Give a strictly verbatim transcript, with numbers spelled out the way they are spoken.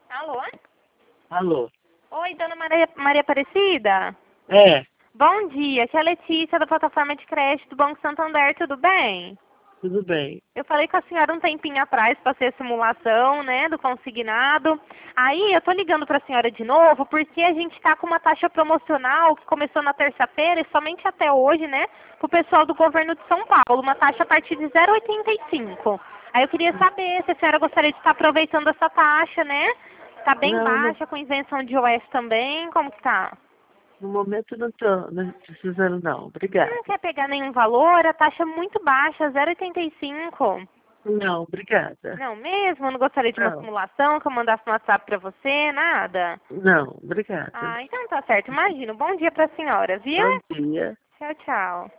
Alô? Alô? Oi, dona Maria, Maria Aparecida? É, Bom dia, aqui é a Letícia da plataforma de crédito do Banco Santander, tudo bem? tudo bem. Eu falei com a senhora um tempinho atrás, passei a simulação, né, do consignado. Aí eu tô ligando para a senhora de novo porque a gente está com uma taxa promocional que começou na terça-feira e somente até hoje, né, para o pessoal do governo de São Paulo, uma taxa a partir de zero vírgula oitenta e cinco. Aí eu queria saber se a senhora gostaria de estar aproveitando essa taxa, né? Tá bem Não, no, baixa, com isenção de I O F também, como que tá? no momento não tô não precisando não. Não Obrigada. quer pegar nenhum valor, a taxa é muito baixa, zero vírgula oitenta e cinco. Não, obrigada. Não mesmo? Eu não gostaria de uma Não, simulação que eu mandasse no WhatsApp pra você, nada? não, obrigada. Ah, então tá certo. Imagina. Bom dia pra senhora, viu? Bom dia. Tchau, tchau.